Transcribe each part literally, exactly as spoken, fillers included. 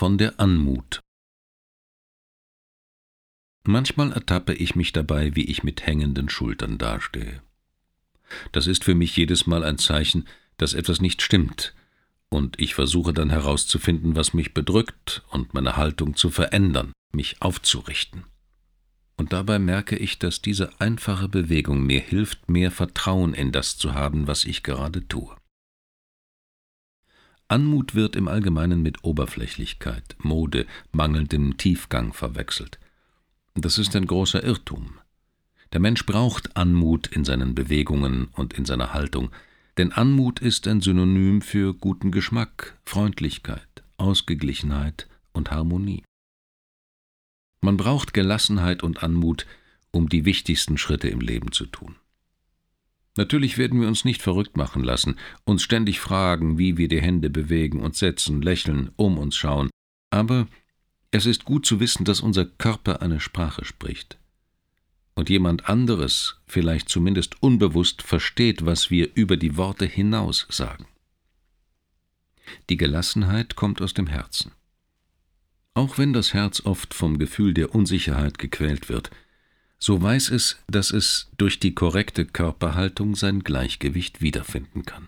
von der Anmut. Manchmal ertappe ich mich dabei, wie ich mit hängenden Schultern dastehe. Das ist für mich jedes Mal ein Zeichen, dass etwas nicht stimmt, und ich versuche dann herauszufinden, was mich bedrückt, und meine Haltung zu verändern, mich aufzurichten. Und dabei merke ich, dass diese einfache Bewegung mir hilft, mehr Vertrauen in das zu haben, was ich gerade tue. Anmut wird im Allgemeinen mit Oberflächlichkeit, Mode, mangelndem Tiefgang verwechselt. Das ist ein großer Irrtum. Der Mensch braucht Anmut in seinen Bewegungen und in seiner Haltung, denn Anmut ist ein Synonym für guten Geschmack, Freundlichkeit, Ausgeglichenheit und Harmonie. Man braucht Gelassenheit und Anmut, um die wichtigsten Schritte im Leben zu tun. Natürlich werden wir uns nicht verrückt machen lassen, uns ständig fragen, wie wir die Hände bewegen, uns setzen, lächeln, um uns schauen, aber es ist gut zu wissen, dass unser Körper eine Sprache spricht. Und jemand anderes, vielleicht zumindest unbewusst, versteht, was wir über die Worte hinaus sagen. Die Gelassenheit kommt aus dem Herzen. Auch wenn das Herz oft vom Gefühl der Unsicherheit gequält wird, so weiß es, dass es durch die korrekte Körperhaltung sein Gleichgewicht wiederfinden kann.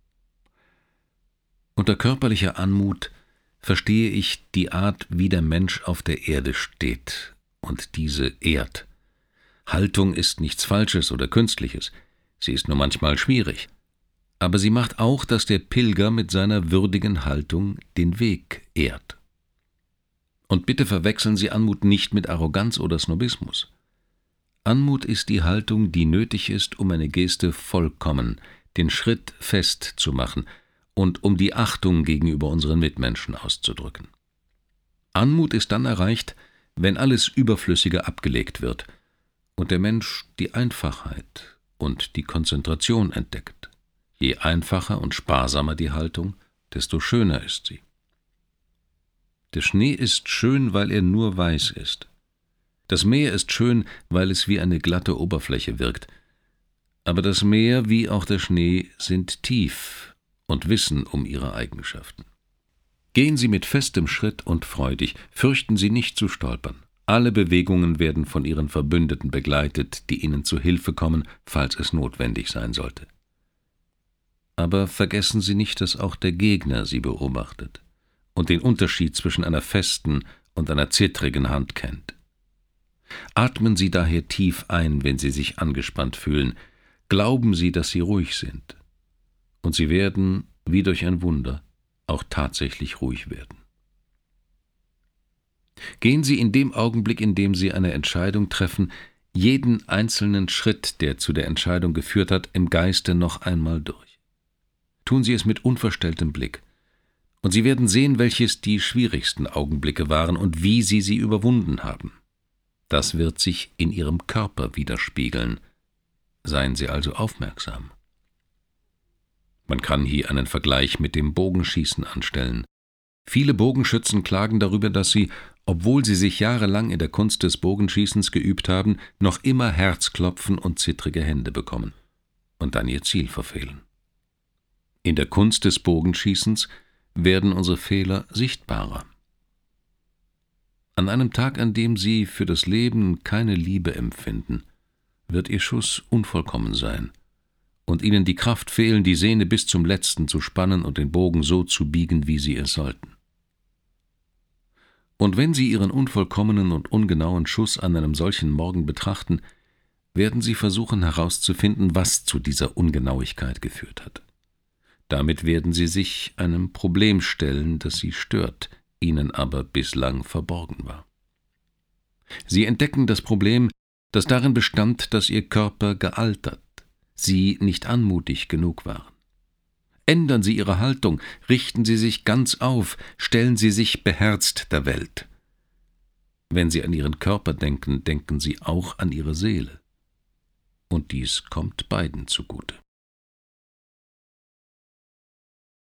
Unter körperlicher Anmut verstehe ich die Art, wie der Mensch auf der Erde steht und diese ehrt. Haltung ist nichts Falsches oder Künstliches, sie ist nur manchmal schwierig. Aber sie macht auch, dass der Pilger mit seiner würdigen Haltung den Weg ehrt. Und bitte verwechseln Sie Anmut nicht mit Arroganz oder Snobismus. Anmut ist die Haltung, die nötig ist, um eine Geste vollkommen, den Schritt fest zu machen und um die Achtung gegenüber unseren Mitmenschen auszudrücken. Anmut ist dann erreicht, wenn alles Überflüssige abgelegt wird und der Mensch die Einfachheit und die Konzentration entdeckt. Je einfacher und sparsamer die Haltung, desto schöner ist sie. Der Schnee ist schön, weil er nur weiß ist. Das Meer ist schön, weil es wie eine glatte Oberfläche wirkt. Aber das Meer wie auch der Schnee sind tief und wissen um ihre Eigenschaften. Gehen Sie mit festem Schritt und freudig, fürchten Sie nicht zu stolpern. Alle Bewegungen werden von Ihren Verbündeten begleitet, die Ihnen zu Hilfe kommen, falls es notwendig sein sollte. Aber vergessen Sie nicht, dass auch der Gegner Sie beobachtet und den Unterschied zwischen einer festen und einer zittrigen Hand kennt. Atmen Sie daher tief ein, wenn Sie sich angespannt fühlen. Glauben Sie, dass Sie ruhig sind. Und Sie werden, wie durch ein Wunder, auch tatsächlich ruhig werden. Gehen Sie in dem Augenblick, in dem Sie eine Entscheidung treffen, jeden einzelnen Schritt, der zu der Entscheidung geführt hat, im Geiste noch einmal durch. Tun Sie es mit unverstelltem Blick. Und Sie werden sehen, welches die schwierigsten Augenblicke waren und wie Sie sie überwunden haben. Das wird sich in Ihrem Körper widerspiegeln. Seien Sie also aufmerksam. Man kann hier einen Vergleich mit dem Bogenschießen anstellen. Viele Bogenschützen klagen darüber, dass sie, obwohl sie sich jahrelang in der Kunst des Bogenschießens geübt haben, noch immer Herzklopfen und zittrige Hände bekommen und dann ihr Ziel verfehlen. In der Kunst des Bogenschießens werden unsere Fehler sichtbarer. An einem Tag, an dem Sie für das Leben keine Liebe empfinden, wird Ihr Schuss unvollkommen sein und Ihnen die Kraft fehlen, die Sehne bis zum Letzten zu spannen und den Bogen so zu biegen, wie Sie es sollten. Und wenn Sie Ihren unvollkommenen und ungenauen Schuss an einem solchen Morgen betrachten, werden Sie versuchen herauszufinden, was zu dieser Ungenauigkeit geführt hat. Damit werden Sie sich einem Problem stellen, das Sie stört, Ihnen aber bislang verborgen war. Sie entdecken das Problem, das darin bestand, dass Ihr Körper gealtert, Sie nicht anmutig genug waren. Ändern Sie Ihre Haltung, richten Sie sich ganz auf, stellen Sie sich beherzt der Welt. Wenn Sie an Ihren Körper denken, denken Sie auch an Ihre Seele. Und dies kommt beiden zugute.